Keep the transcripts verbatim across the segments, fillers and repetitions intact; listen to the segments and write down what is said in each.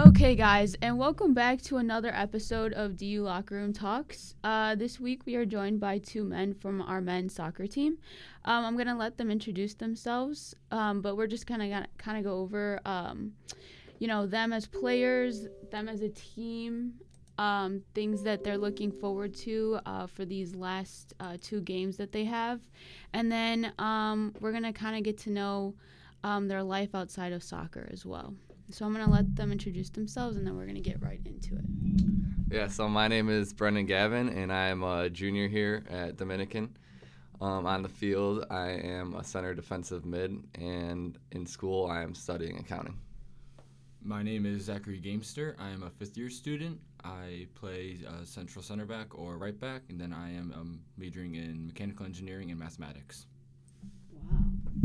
Okay, guys, and welcome back to another episode of D U Locker Room Talks. Uh, this week we are joined by two men from our men's soccer team. Um, I'm gonna let them introduce themselves, um, but we're just kind of gonna kind of go over, um, you know, them as players, them as a team, um, things that they're looking forward to uh, for these last uh, two games that they have, and then um, we're gonna kind of get to know um, their life outside of soccer as well. So I'm going to let them introduce themselves, and then we're going to get right into it. Yeah, so my name is Brendan Gavin, and I am a junior here at Dominican. Um, on the field, I am a center defensive mid, and in school, I am studying accounting. My name is Zachary Gamester. I am a fifth-year student. I play uh, central center back or right back, and then I am um, majoring in mechanical engineering and mathematics. Wow.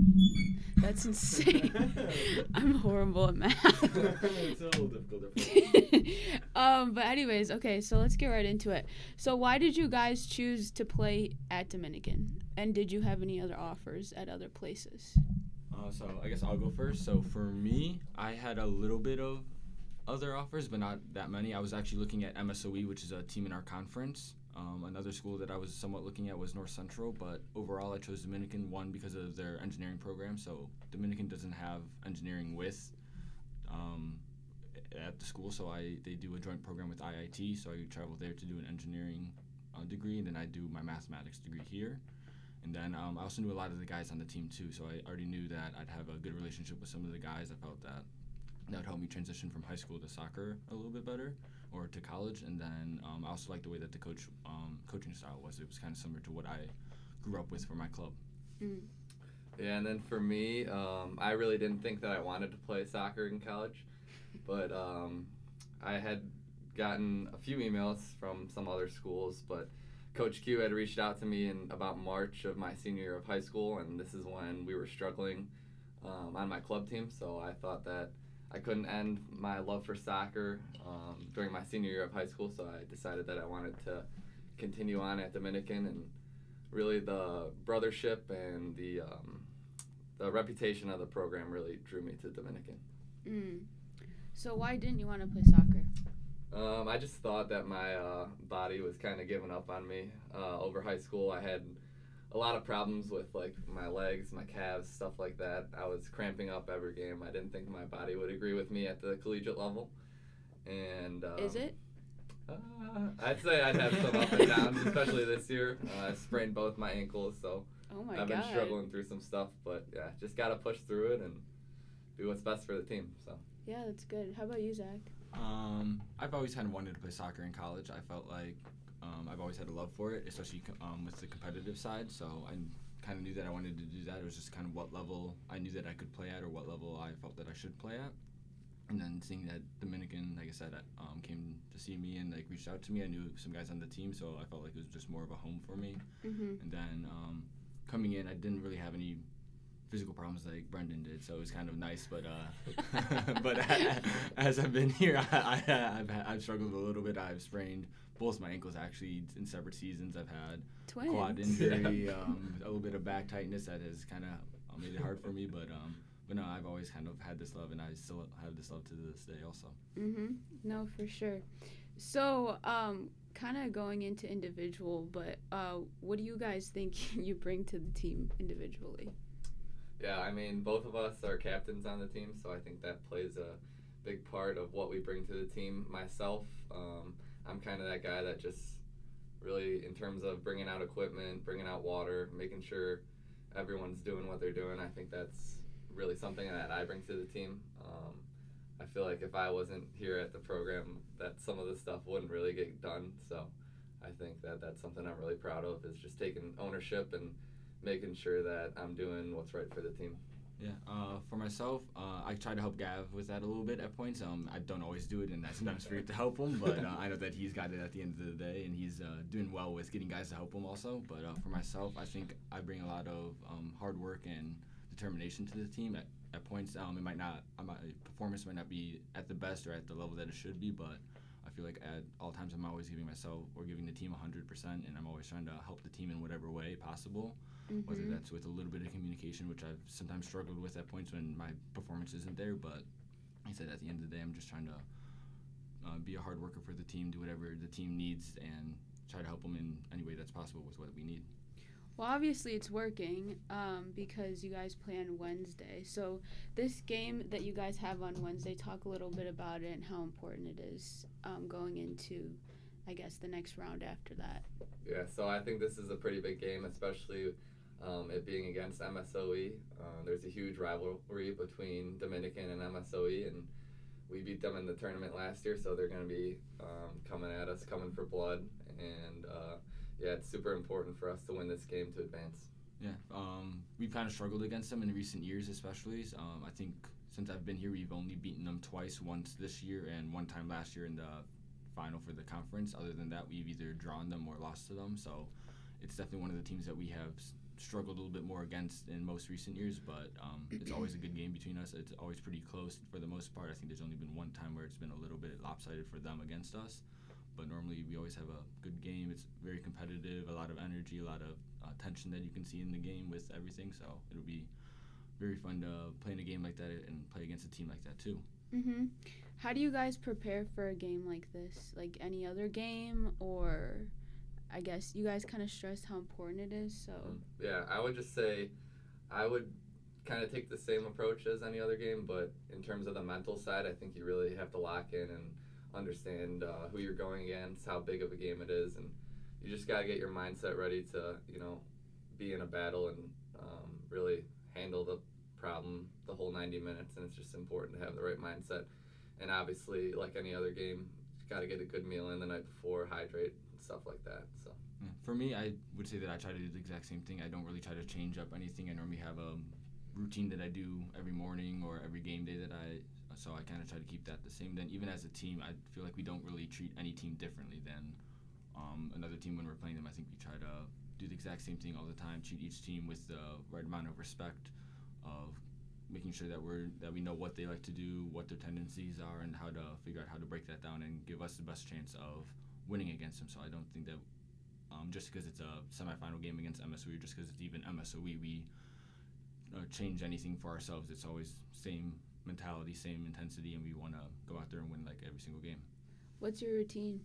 That's insane. I'm horrible at math. It's a little difficult. um, but anyways, okay, so let's get right into it. So why did you guys choose to play at Dominican? And did you have any other offers at other places? Uh, so I guess I'll go first. So for me, I had a little bit of other offers, but not that many. I was actually looking at M S O E, which is a team in our conference. Um, another school that I was somewhat looking at was North Central, but overall I chose Dominican, one, because of their engineering program. So Dominican doesn't have engineering with um, at the school, so I they do a joint program with I I T, so I travel there to do an engineering uh, degree, and then I do my mathematics degree here. And then um, I also knew a lot of the guys on the team too, so I already knew that I'd have a good relationship with some of the guys. I felt that that would help me transition from high school to soccer a little bit better, or to college. And then um, I also liked the way that the coach um, coaching style was. It was kind of similar to what I grew up with for my club. Mm. Yeah, and then for me, um, I really didn't think that I wanted to play soccer in college, but um, I had gotten a few emails from some other schools, but Coach Q had reached out to me in about March of my senior year of high school, and this is when we were struggling um, on my club team, so I thought that I couldn't end my love for soccer um, during my senior year of high school, so I decided that I wanted to continue on at Dominican, and really the brothership and the um, the reputation of the program really drew me to Dominican. Mm. So why didn't you want to play soccer? Um, I just thought that my uh, body was kind of giving up on me. Uh, over high school, I had a lot of problems with like my legs, my calves, stuff like that. I was cramping up every game. I didn't think my body would agree with me at the collegiate level. And um, Is it? Uh, I'd say I'd have some up and downs, especially this year. Uh, I sprained both my ankles, so Oh my I've god. been struggling through some stuff. But yeah, just gotta push through it and do what's best for the team. So. Yeah, that's good. How about you, Zach? Um, I've always kind of wanted to play soccer in college. I felt like um, I've always had a love for it, especially um, with the competitive side. So I kind of knew that I wanted to do that. It was just kind of what level I knew that I could play at, or what level I felt that I should play at. And then seeing that Dominican, like I said, um, came to see me and like reached out to me. I knew some guys on the team, so I felt like it was just more of a home for me. Mm-hmm. And then um, coming in, I didn't really have any physical problems like Brendan did, so it was kind of nice. But uh, but as I've been here, I, I, I've I've struggled a little bit. I've sprained both my ankles actually in separate seasons. I've had Twins. quad injury, um, a little bit of back tightness that has kind of made it hard for me. But um, but no, I've always kind of had this love, and I still have this love to this day also. Mm-hmm. No, for sure. So, um, kind of going into individual, but uh, what do you guys think you bring to the team individually? Yeah, I mean, both of us are captains on the team, so I think that plays a big part of what we bring to the team. Myself, um, I'm kind of that guy that just really, in terms of bringing out equipment, bringing out water, making sure everyone's doing what they're doing, I think that's really something that I bring to the team. Um, I feel like if I wasn't here at the program, that some of the stuff wouldn't really get done, so I think that that's something I'm really proud of, is just taking ownership and making sure that I'm doing what's right for the team. Yeah, uh, for myself, uh, I try to help Gav with that a little bit at points. Um, I don't always do it, and I sometimes forget to help him, but uh, I know that he's got it at the end of the day, and he's uh, doing well with getting guys to help him also. But uh, for myself, I think I bring a lot of um, hard work and determination to the team. At, at points, um, it might not, my performance might not be at the best or at the level that it should be, but I feel like at all times I'm always giving myself or giving the team one hundred percent, and I'm always trying to help the team in whatever way possible. Mm-hmm. Whether that's with a little bit of communication, which I've sometimes struggled with at points when my performance isn't there. But like I said, at the end of the day, I'm just trying to uh, be a hard worker for the team, do whatever the team needs, and try to help them in any way that's possible with what we need. Well, obviously it's working um, because you guys play on Wednesday. So this game that you guys have on Wednesday, talk a little bit about it and how important it is um, going into, I guess, the next round after that. Yeah, so I think this is a pretty big game, especially um, it being against M S O E. Uh, there's a huge rivalry between Dominican and M S O E, and we beat them in the tournament last year, so they're going to be um, coming at us, coming for blood, and uh, yeah, it's super important for us to win this game to advance. Yeah, um, we've kind of struggled against them in recent years, especially. Um, I think since I've been here, we've only beaten them twice, once this year and one time last year in the final for the conference. Other than that, we've either drawn them or lost to them, so it's definitely one of the teams that we have s- struggled a little bit more against in most recent years, but um, it's always a good game between us. It's always pretty close for the most part. I think there's only been one time where it's been a little bit lopsided for them against us. But normally we always have a good game. It's very competitive, a lot of energy, a lot of uh, tension that you can see in the game with everything. So it'll be very fun to play in a game like that and play against a team like that too. Mm-hmm. How do you guys prepare for a game like this? Like any other game, or I guess you guys kind of stressed how important it is. So yeah, I would just say I would kind of take the same approach as any other game, but in terms of the mental side, I think you really have to lock in and understand uh, who you're going against, how big of a game it is, and you just got to get your mindset ready to, you know, be in a battle and um, really handle the problem the whole ninety minutes, and it's just important to have the right mindset. And obviously, like any other game, you got to get a good meal in the night before, hydrate, and stuff like that. So yeah. For me, I would say that I try to do the exact same thing. I don't really try to change up anything. I normally have a routine that I do every morning or every game day that I so I kind of try to keep that the same. Then even as a team, I feel like we don't really treat any team differently than um, another team when we're playing them. I think we try to do the exact same thing all the time, treat each team with the right amount of respect, of making sure that we're that we know what they like to do, what their tendencies are, and how to figure out how to break that down and give us the best chance of winning against them. So I don't think that um, just because it's a semifinal game against M S O E or just because it's even M S O E, we uh, change anything for ourselves. It's always same mentality, same intensity, and we want to go out there and win like every single game. What's your routine?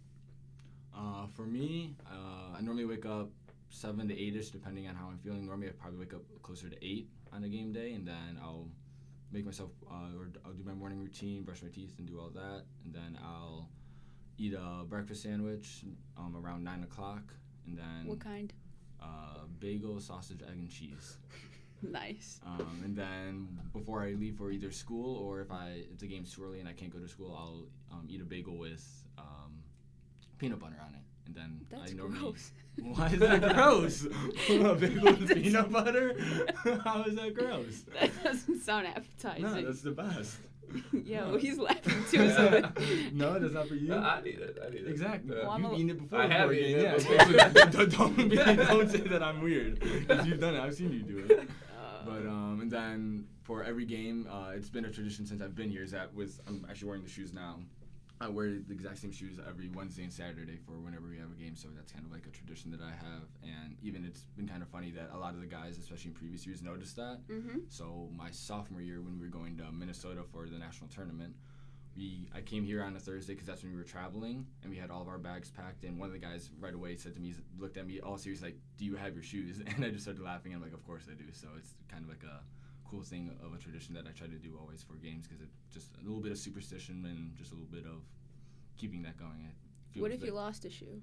Uh, for me, uh, I normally wake up seven to eight-ish, depending on how I'm feeling. Normally, I probably wake up closer to eight on a game day, and then I'll make myself, uh, or I'll do my morning routine, brush my teeth, and do all that, and then I'll eat a breakfast sandwich um, around nine o'clock, and then What kind? uh, bagel, sausage, egg, and cheese. Nice. Um, and then before I leave for either school or if I if the game's too early and I can't go to school, I'll um, eat a bagel with um, peanut butter on it. And then That's I normally gross. Why is that gross? A bagel with peanut butter? How is that gross? That doesn't sound appetizing. No, that's the best. Yeah, No. well, he's laughing too. So No, that's not for you. No, I need it. I need it. Exactly. Yeah. Well, I'm You've a- eaten it before. I have before a eaten game, it yeah. before. Okay, so don't, don't, be, don't say that I'm weird. Because you've done it. I've seen you do it. Uh, But um, and then for every game, uh, it's been a tradition since I've been here. Is that with I'm actually wearing the shoes now. I wear the exact same shoes every Wednesday and Saturday for whenever we have a game. So that's kind of like a tradition that I have. And even it's been kind of funny that a lot of the guys, especially in previous years, noticed that. Mhm. So my sophomore year, when we were going to Minnesota for the national tournament, we I came here on a Thursday because that's when we were traveling, and we had all of our bags packed. And one of the guys right away said to me, looked at me all serious, like, "Do you have your shoes?" And I just started laughing. And I'm like, "Of course I do." So it's kind of like a cool thing of a tradition that I try to do always for games because it's just a little bit of superstition and just a little bit of keeping that going. It feels What if that- you lost a shoe?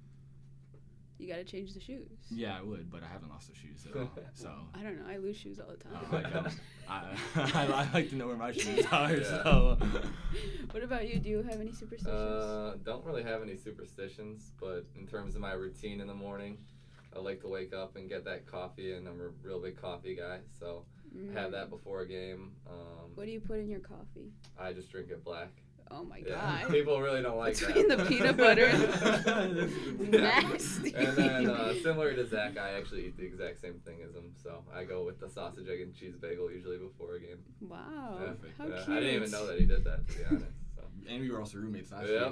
You gotta change the shoes. Yeah, I would, but I haven't lost the shoes at all. So. I don't know. I lose shoes all the time. Oh, like, um, I, I, I like to know where my shoes are. Yeah. So. What about you? Do you have any superstitions? Uh, don't really have any superstitions, but in terms of my routine in the morning, I like to wake up and get that coffee, and I'm a real big coffee guy, so Mm. I have that before a game. Um, What do you put in your coffee? I just drink it black. Oh my Yeah. god. People really don't like Between that. the peanut butter and Yeah. nasty. And then, uh, similar to Zach, I actually eat the exact same thing as him, so I go with the sausage, egg, and cheese bagel usually before a game. Wow. Yeah. How Yeah, cute. I didn't even know that he did that, to be honest. So. And we were also roommates last Yep. year,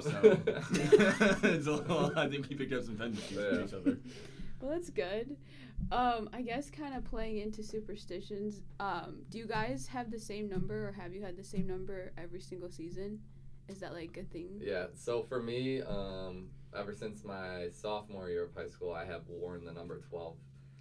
so so I think we picked up some tendencies Yeah. from each other. Well, that's good. Um, I guess kind of playing into superstitions. Um, do you guys have the same number, or have you had the same number every single season? Is that like a thing? Yeah, so for me, um, ever since my sophomore year of high school, I have worn the number twelve.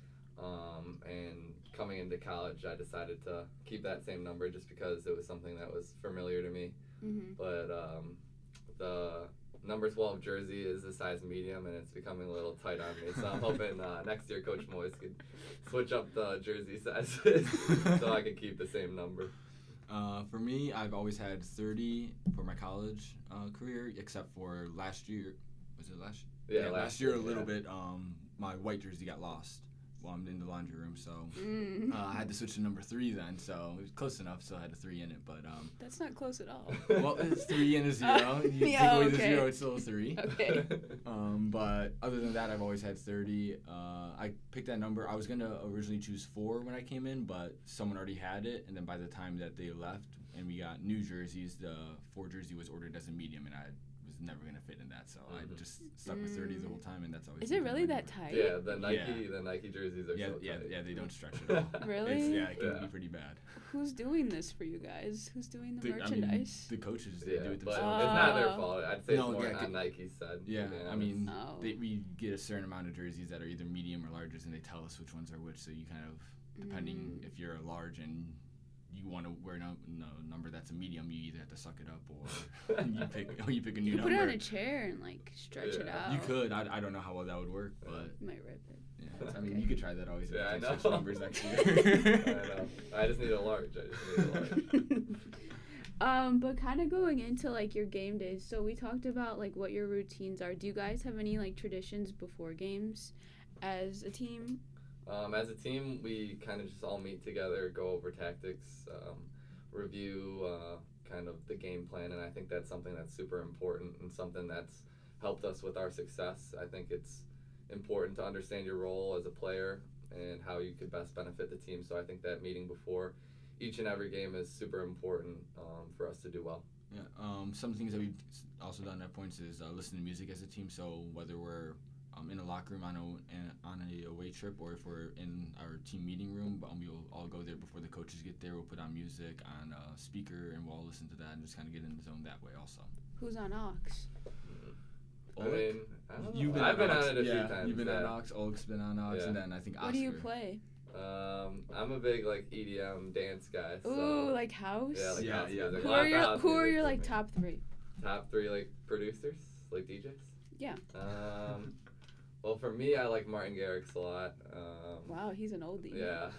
Um, and coming into college, I decided to keep that same number just because it was something that was familiar to me. Mm-hmm. But um, the number twelve jersey is a size medium, and it's becoming a little tight on me. So I'm hoping uh, next year Coach Moyes could switch up the jersey sizes so I can keep the same number. Uh, for me, I've always had thirty for my college uh, career, except for last year. Was it last? Yeah, yeah last, last year year, a little yeah. bit. Um, my white jersey got lost while I'm in the laundry room, so Mm. uh, I had to switch to number three then. So it was close enough, so I had a three in it. But um, That's not close at all. well, it's three and a zero. You yeah, take away the okay. zero, it's still a three. Okay. Um, but other than that, I've always had thirty. Uh, I picked that number. I was going to originally choose four when I came in, but someone already had it. And then by the time that they left and we got new jerseys, the four jersey was ordered as a medium, and I was never going to fit in that. So Mhm. I just stuck with thirty the whole time, and that's always Is been it really my that number. tight? Yeah, the Nike, Yeah. the Nike jerseys are Yeah, so yeah, tight. yeah, they don't stretch at all. Really? It's, yeah, it can Yeah. be pretty bad. Who's doing this for you guys? Who's doing the, The- I mean, merchandise? the coaches, they Yeah, do it but themselves. it's not their Oh. fault. I'd say No, it's more yeah, on Nike's side. to Yeah, be I honest. mean, Oh. they, we get a certain amount of jerseys that are either medium or larges, and they tell us which ones are which. So you kind of, depending Mm. if you're a large and you want to wear no, no number that's a medium, you either have to suck it up or you pick or you pick a new You could put number. it on a chair and like stretch it Yeah. out. You could. I, I don't know how well that would work, but You might rip it. yeah, That's I mean, okay. you could try that always. Yeah, I if you know. switch numbers next I year. know. I just need a large. I just need a large. um, but kind of going into like your game days. So we talked about like what your routines are. Do you guys have any like traditions before games as a team? Um, as a team, we kind of just all meet together, go over tactics, um, review uh, kind of the game plan, and I think that's something that's super important and something that's helped us with our success. I think it's important to understand your role as a player and how you could best benefit the team. So I think that meeting before each and every game is super important um, for us to do well. Yeah, um, some things that we've also done at points is uh, listen to music as a team. So whether we're um, in a locker room on a in, on a away trip, or if we're in our team meeting room, um, we'll all go there before the coaches get there. We'll put on music on a speaker, and we'll all listen to that and just kind of get in the zone that way. Also, Who's on Ox? I mean, I don't know. You've been I've on been Ox. on it a yeah, few times. You've been yeah. on Ox. Oleg's been on Ox, Yeah. and then I think Oscar. What do you play? Um, I'm a big like E D M dance guy. So Ooh, like house. yeah, like Yeah, house yeah. music. Who Lots are of your house Who are music your for like me. top three? top three like producers, like D Js? Yeah. Um, well, for me, I like Martin Garrix a lot. Um, Wow, he's an oldie. Yeah,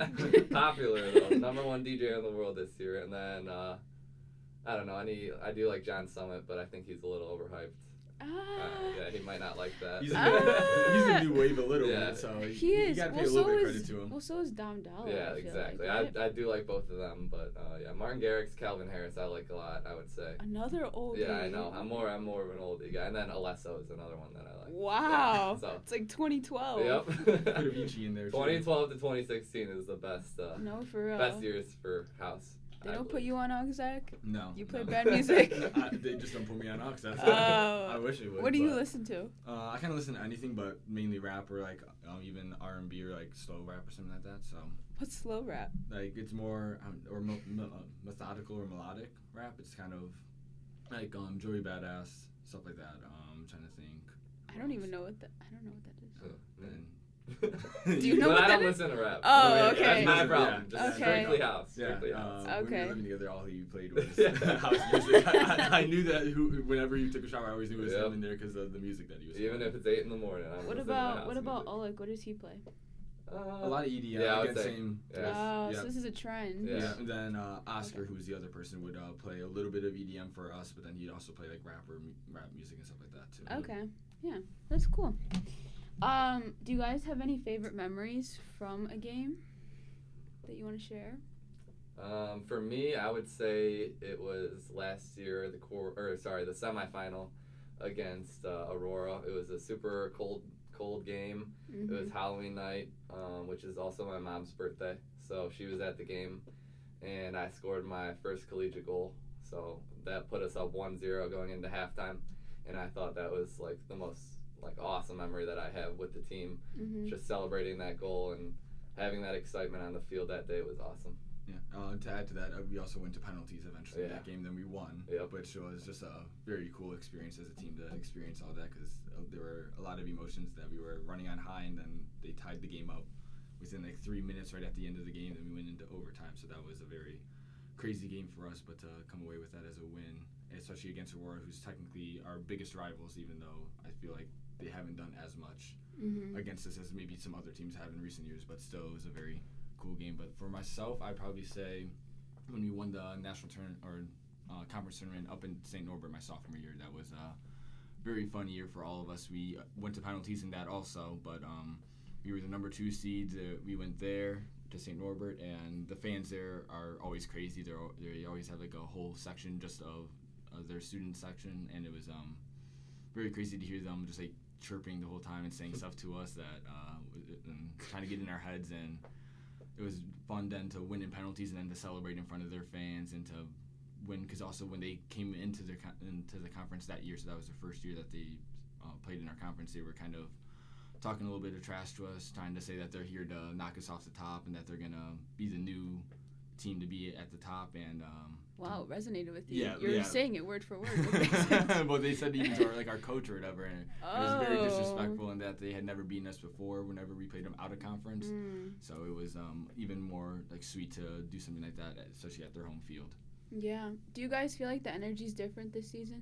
popular though, number one D J in the world this year. And then uh, I don't know, I need I do like John Summit, but I think he's a little overhyped. Ah. Uh, yeah, he might not like that. He's, Ah. a, he's a new wave a little Yeah. bit, so He you, is. you gotta pay well, a little so bit of is, credit to him. Well, so is Dom Dollar. Yeah, I feel exactly. Like, I, I do like both of them, but uh, yeah, Martin Garrix, Calvin Harris, I like a lot. I would say. Another oldie. Yeah, I know. I'm more. I'm more of an oldie guy, and then Alesso is another one that I like. Wow. Yeah, so. It's like twenty twelve. Yep. Put Avicii in there too. twenty twelve to twenty sixteen is the best. Uh, No, for real. best years for house. They I don't put believe. you on Ox, Zach? No. You play no. bad music? I, they just don't put me on Ox. That's Oh. I wish it would. What do you but, listen to? Uh, I kind of listen to anything, but mainly rap or like um, even R and B or like slow rap or something like that. So What's slow rap? like it's more um, or mo- mo- uh, methodical or melodic rap. It's kind of like um, Joey Badass, stuff like that. Um, I'm trying to think. I don't even know what that. I don't know what that is. Uh, And Do you know but what I that don't is? listen to rap. Oh, Yeah, okay. That's my Yeah, problem. yeah, Just Okay. strictly house. Yeah, Strictly um, house. when we Okay. were living together, all he played was Yeah. house music. I, I, I knew that who, whenever you took a shower, I always knew it was Yep. him in there because of the music that he was Even playing. if it's eight in the morning, I'm What listening to about house What about music. Oleg? What does he play? Uh, A lot of E D M. Yeah, I would again, say- same. yeah. Oh, yeah. so this is a trend. Yeah. Yeah, and then uh, Oscar, Okay. who's the other person, would uh, play a little bit of E D M for us, but then he'd also play like rapper, mu- rap music and stuff like that too. Okay. Yeah, that's cool. Um, do you guys have any favorite memories from a game that you want to share? Um, for me, I would say it was last year, the core, or sorry, the semifinal against uh, Aurora. It was a super cold, cold game. Mm-hmm. It was Halloween night, um, which is also my mom's birthday. So she was at the game, and I scored my first collegiate goal. So that put us up one zero going into halftime, and I thought that was like the most like awesome memory that I have with the team. Mm-hmm. Just celebrating that goal and having that excitement on the field that day was awesome. Yeah. Uh, to add to that, uh, we also went to penalties eventually in Yeah. that game. Then we won, Yep. which was just a very cool experience as a team to experience all that because uh, there were a lot of emotions that we were running on high, and then they tied the game up within like three minutes right at the end of the game. Then we went into overtime, so that was a very crazy game for us. But to come away with that as a win, especially against Aurora, who's technically our biggest rivals, even though I feel like they haven't done as much Mm-hmm. against us as maybe some other teams have in recent years, but still it was a very cool game. But for myself, I'd probably say when we won the national tournament or uh, conference tournament up in Saint Norbert my sophomore year, that was a very fun year for all of us. We went to penalties in that also, but um, we were the number two seeds. Uh, we went there to Saint Norbert, and the fans there are always crazy. They're, they always have like a whole section just of uh, their student section, and it was um, very crazy to hear them just like chirping the whole time and saying stuff to us that uh, and trying to get in our heads, and it was fun then to win in penalties and then to celebrate in front of their fans and to win because also when they came into their con- into the conference that year, so that was the first year that they uh, played in our conference, they were kind of talking a little bit of trash to us, trying to say that they're here to knock us off the top and that they're gonna be the new team to be at the top. And um, Wow, it resonated with you. Yeah, You're yeah. saying it word for word. well, they said even to our, like our coach or whatever, and Oh. it was very disrespectful in that they had never beaten us before whenever we played them out of conference. Mm. So it was um, even more like sweet to do something like that, especially at their home field. Yeah. Do you guys feel like the energy's different this season?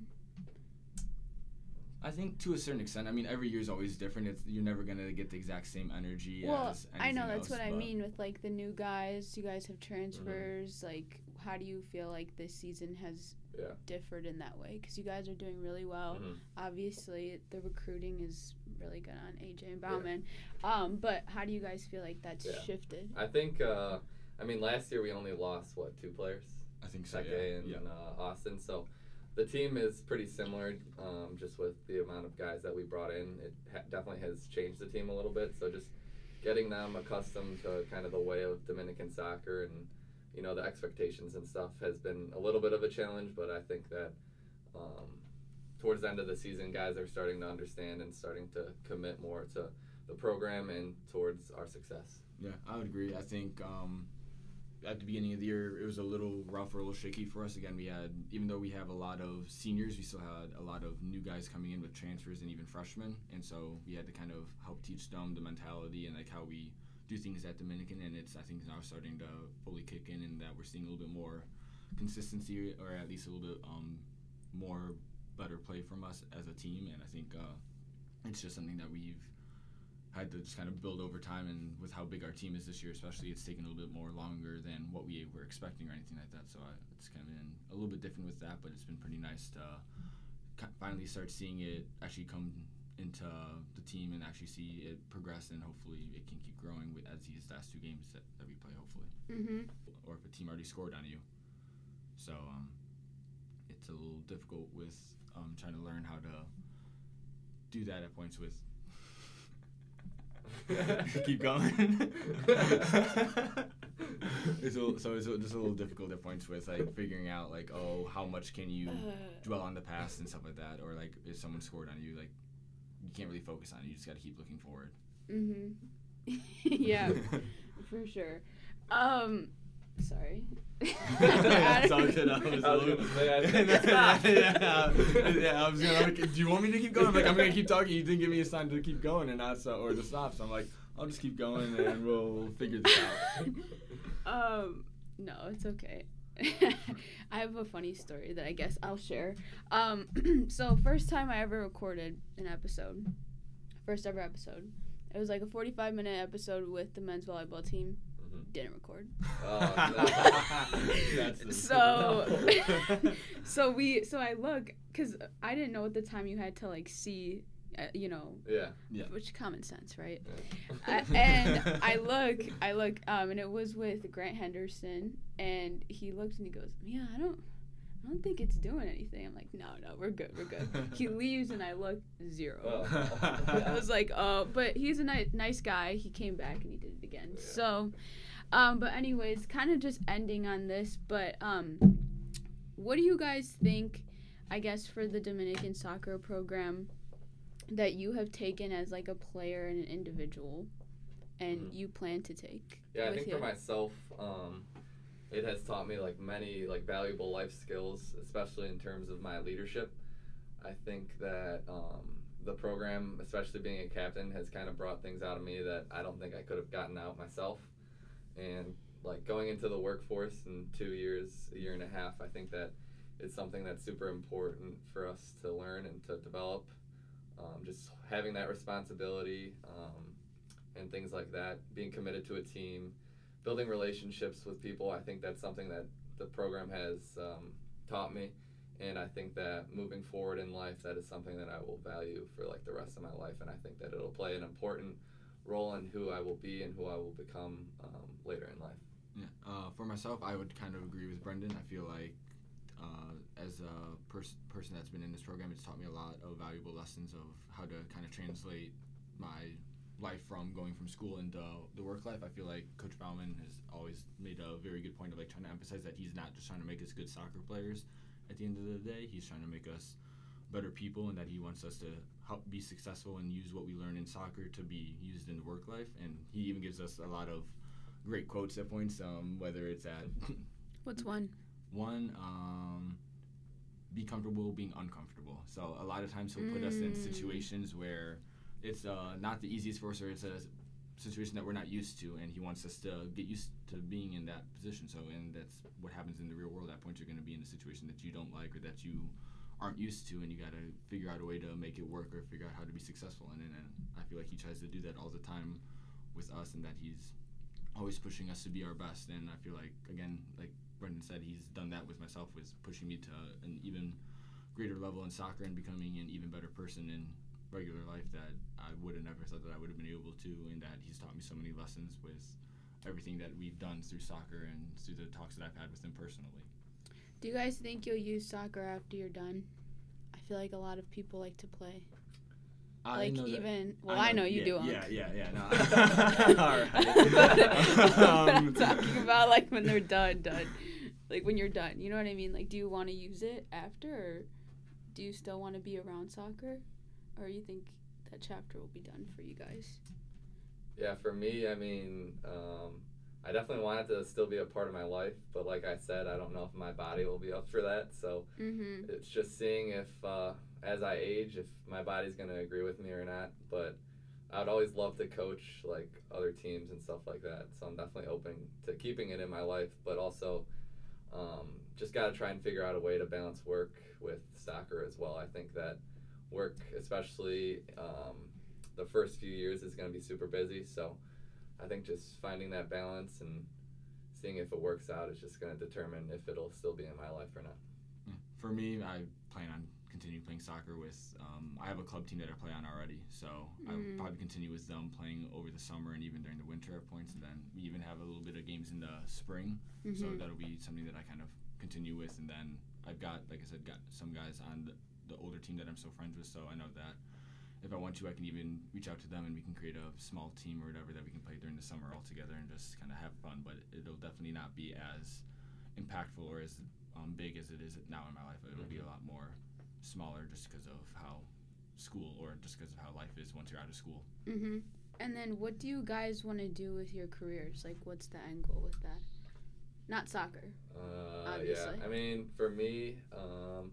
I think to a certain extent. I mean, every year is always different. It's you're never gonna get the exact same energy Well, as I know anything that's else, what I but- mean with like the new guys. You guys have transfers. Like, how do you feel like this season has Yeah. differed in that way? Because you guys are doing really well. Mhm. Obviously, the recruiting is really good on A J and Bauman. Um, but how do you guys feel like that's Yeah. shifted? I think, uh, I mean, last year we only lost, what, two players? I think so. Seke Yeah. and yeah. uh, Austin. So the team is pretty similar, um, just with the amount of guys that we brought in. It ha- definitely has changed the team a little bit. So just getting them accustomed to kind of the way of Dominican soccer and, you know, the expectations and stuff has been a little bit of a challenge. But I think that um, towards the end of the season, guys are starting to understand and starting to commit more to the program and towards our success. Yeah, I would agree. I think um, at the beginning of the year, it was a little rough or a little shaky for us. Again, we had, even though we have a lot of seniors, we still had a lot of new guys coming in with transfers and even freshmen. And so we had to kind of help teach them the mentality and like how we do things at Dominican. And it's, I think, now starting to fully kick in, and that we're seeing a little bit more consistency, or at least a little bit um, more better play from us as a team. And I think uh, it's just something that we've had to just kind of build over time, and with how big our team is this year especially, it's taken a little bit more longer than what we were expecting or anything like that. So I, it's kind of been a little bit different with that, but it's been pretty nice to ki- finally start seeing it actually come into the team and actually see it progress, and hopefully it can keep growing with, as these last two games that, that we play, hopefully. Mm-hmm. Or if a team already scored on you. So um, it's a little difficult with um, trying to learn how to do that at points with keep going. it's a, so it's a, just a little difficult at points with like figuring out like, oh, how much can you dwell on the past and stuff like that, or like if someone scored on you, like you can't really focus on it. You just got to keep looking forward. Mm-hmm. Yeah, for sure. Um, sorry. It's all good. I was, I was a little, gonna say, I think yeah, stop. yeah, yeah, I was gonna. Like, do you want me to keep going? I'm like, I'm gonna keep talking. You didn't give me a sign to keep going and not so, or to stop. So I'm like, I'll just keep going and we'll, we'll figure this out. Um, no, it's okay. I have a funny story that I guess I'll share. Um, so first time I ever recorded an episode, first ever episode. It was like a forty-five minute episode with the men's volleyball team. Mhm. Didn't record. Oh, no. That's the- So, so we, so I look, cause I didn't know at the time you had to like see, uh, you know, Yeah. Yeah. which common sense, right? Yeah. I, and I look, I look, um, and it was with Grant Henderson, and he looked and he goes, "Yeah, I don't, I don't think it's doing anything." I'm like, "No, no, we're good, we're good." He leaves, and I look, zero. Oh. I was like, "Oh," but he's a ni- nice guy. He came back and he did it again. Yeah. So, um, but anyways, kind of just ending on this, but um, what do you guys think? I guess for the Dominican soccer program that you have taken as like a player and an individual, and Mhm. you plan to take. Yeah, I with think you? for myself, um, it has taught me like many like valuable life skills, especially in terms of my leadership. I think that um, the program, especially being a captain, has kind of brought things out of me that I don't think I could have gotten out myself. And like going into the workforce in two years, a year and a half, I think that it's something that's super important for us to learn and to develop. Um, just having that responsibility um, and things like that, being committed to a team, building relationships with people, I think that's something that the program has um, taught me. And I think that moving forward in life, that is something that I will value for like the rest of my life. And I think that it'll play an important role in who I will be and who I will become um, later in life. Yeah. Uh, for myself, I would kind of agree with Brendan. I feel like uh, as a pers- person that's been in this program, it's taught me a lot of valuable lessons of how to kind of translate my life from going from school into the work life. I feel like Coach Bauman has always made a very good point of like trying to emphasize that he's not just trying to make us good soccer players. At the end of the day, he's trying to make us better people, and that he wants us to help be successful and use what we learn in soccer to be used in the work life. And he even gives us a lot of great quotes at points, um, whether it's at What's one? one, um, be comfortable being uncomfortable. So a lot of times he'll put us in Mm. situations where it's uh, not the easiest for us, or it's a situation that we're not used to, and he wants us to get used to being in that position. So, and that's what happens in the real world. At points, you're going to be in a situation that you don't like or that you aren't used to, and you got to figure out a way to make it work or figure out how to be successful in it. And I feel like he tries to do that all the time with us, and that he's always pushing us to be our best. And I feel like, again, like Brendan said, he's done that with myself, with pushing me to an even greater level in soccer and becoming an even better person in regular life that I would have never thought that I would have been able to, and that he's taught me so many lessons with everything that we've done through soccer and through the talks that I've had with him personally. Do you guys think you'll use soccer after you're done? I feel like a lot of people like to play. I Like know that- even, well, I know, you yeah, do. Yeah, Unc. yeah, yeah. No. All right. But I'm Um, talking about like when they're done, done. Like when you're done, you know what I mean? Like, do you want to use it after, or do you still want to be around soccer, or you think that chapter will be done for you guys? Yeah, for me, I mean, um, I definitely want it to still be a part of my life, but like I said, I don't know if my body will be up for that. So Mm-hmm. it's just seeing if, uh, as I age, if my body's going to agree with me or not. But I would always love to coach like other teams and stuff like that. So I'm definitely open to keeping it in my life, but also um, just got to try and figure out a way to balance work with soccer as well. I think that work, especially um, the first few years, is going to be super busy. So I think just finding that balance and seeing if it works out is just going to determine if it'll still be in my life or not. For me, I plan on continuing playing soccer with, um, I have a club team that I play on already, so I would Mm. probably continue with them playing over the summer and even during the winter at points, and then we even have a little bit of games in the spring, so Mm-hmm. that'll be something that I kind of continue with. And then I've got, like I said, got some guys on the, the older team that I'm still friends with, so I know that if I want to, I can even reach out to them and we can create a small team or whatever that we can play during the summer all together and just kind of have fun. But it'll definitely not be as impactful or as um, big as it is now in my life. It'll be a lot more smaller just because of how school, or just because of how life is once you're out of school. Mm-hmm. And then what do you guys want to do with your careers? Like, what's the end goal with that? Not soccer. Uh, Obviously. yeah, I mean, for me, um,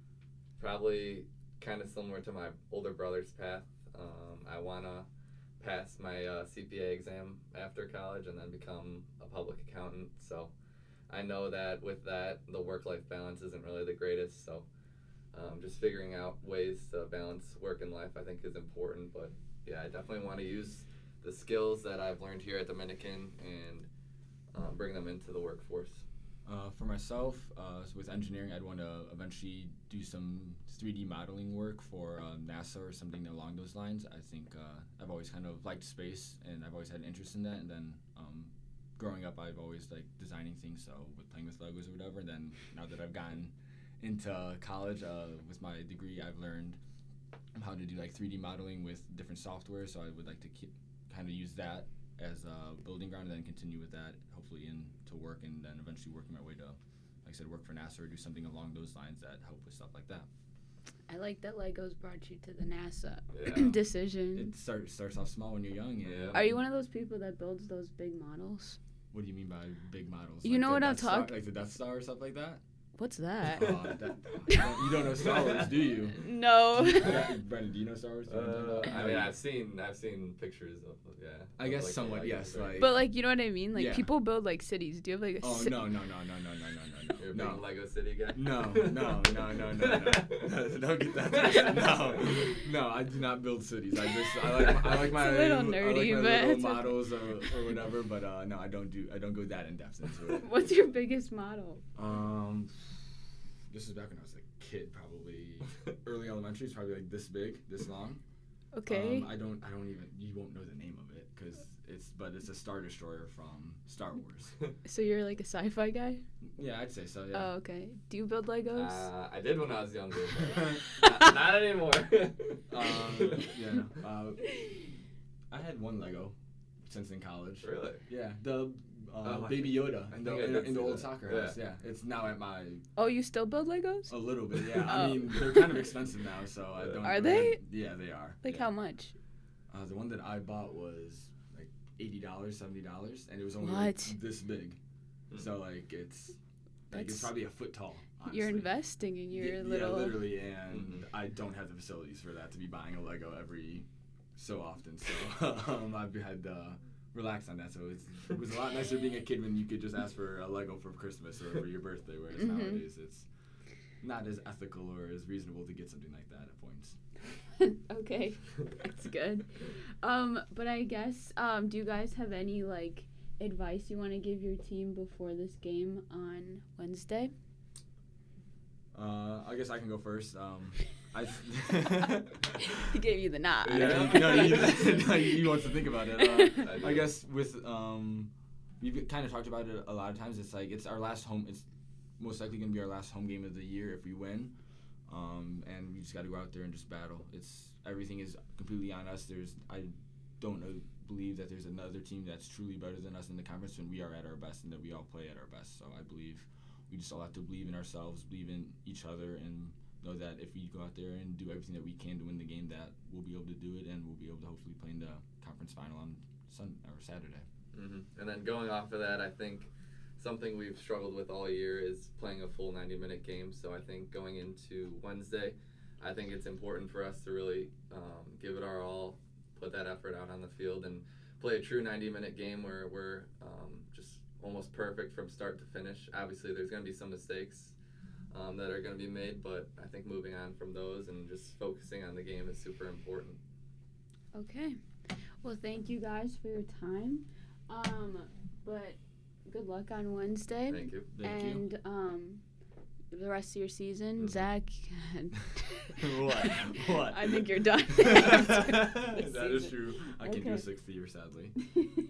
probably kind of similar to my older brother's path. Um, I want to pass my uh, C P A exam after college and then become a public accountant. So I know that with that, the work-life balance isn't really the greatest. So um, just figuring out ways to balance work and life, I think, is important. But yeah, I definitely want to use the skills that I've learned here at Dominican and um, bring them into the workforce. Uh, for myself, uh, with engineering, I'd want to eventually do some three D modeling work for uh, NASA or something along those lines. I think uh, I've always kind of liked space, and I've always had an interest in that. And then um, growing up, I've always liked designing things, so with playing with Legos or whatever. And then now that I've gotten into college, uh, with my degree, I've learned how to do like three D modeling with different software. So I would like to keep, kind of use that as a building ground, and then continue with that, hopefully into work, and then eventually working my way to, like I said, work for NASA or do something along those lines that help with stuff like that. I like that Legos brought you to the NASA Yeah. decision. It start, starts off small when you're young. And Yeah. Are you one of those people that builds those big models? What do you mean by big models? You Like know the what I'm Death Star- talking- Like the Death Star or stuff like that? What's that? Uh, that you, don't, you don't know Star Wars, do you? No. Yeah, Brendan, do you know Star Wars? Do you know Uh, what I'm I talking mean, about? I've seen I've seen pictures of yeah. I of, guess like, the somewhat, Legos, yes, right? like- But like, you know what I mean? Like Yeah. people build like cities. Do you have like a Oh ci- no no no no no no no no You're a no big no. Lego City guy. No, no, no, no, no, no. Don't get that twisted. No, no, I do not build cities. I just, I like, I like my, It's a little I nerdy, like my but little it's okay. models or, or whatever. But uh, no, I don't do, I don't go that in depth into it. What's your biggest model? Um, this is back when I was a kid, probably early elementary. It's probably like this big, this long. Okay. Um, I don't, I don't even, you won't know the name of it because it's, but it's a Star Destroyer from Star Wars. So you're like a sci-fi guy? Yeah, I'd say so. Yeah. Oh, okay. Do you build Legos? Uh, I did when I was younger. But not, not anymore. um, yeah. No. Uh, I had one Lego since in college. Really? Yeah, the uh, Oh, I Baby think- Yoda I in think I the, in, did the, in the see old that. soccer Yeah. house. Yeah, it's now at my Oh, you still build Legos? a little bit. Yeah, Oh. I mean they're kind of expensive now, so I don't. Are go they? ahead- Yeah, they are. Like yeah. how much? Uh, the one that I bought was like eighty dollars, seventy dollars, and it was only What? like this big. Hmm. So like it's like it's That's- probably a foot tall. Honestly. You're investing in your yeah, little. Yeah, literally, and Mhm. I don't have the facilities for that to be buying a Lego every so often. So um, I've had uh, relaxed on that. So it's, it was a lot nicer being a kid when you could just ask for a Lego for Christmas or for your birthday. Whereas Mhm. nowadays it's not as ethical or as reasonable to get something like that at points. Okay, that's good. Um, but I guess um, do you guys have any like advice you want to give your team before this game on Wednesday? Uh, I guess I can go first. Um, I He gave you the nod. yeah, no, you, no, you want to think about it. Uh, I do. I guess with um, we've kind of talked about it a lot of times. It's like it's our last home. It's most likely going to be our last home game of the year if we win. Um, and we just got to go out there and just battle. It's everything is completely on us. There's I don't know believe that there's another team that's truly better than us in the conference when we are at our best and that we all play at our best. So I believe we just all have to believe in ourselves, believe in each other, and know that if we go out there and do everything that we can to win the game, that we'll be able to do it, and we'll be able to hopefully play in the conference final on Sun or Saturday. hmm And then going off of that, I think something we've struggled with all year is playing a full ninety minute game. So I think going into Wednesday, I think it's important for us to really um, give it our all, put that effort out on the field, and play a true ninety minute game where we're um, just almost perfect from start to finish. Obviously, there's going to be some mistakes um, that are going to be made, but I think moving on from those and just focusing on the game is super important. Okay. Well, thank you guys for your time. Um, but good luck on Wednesday. Thank you. Thank and um, the rest of your season, Mhm. Zach. What? What? I think you're done. That is true. I can do Okay. a sixth year, sadly.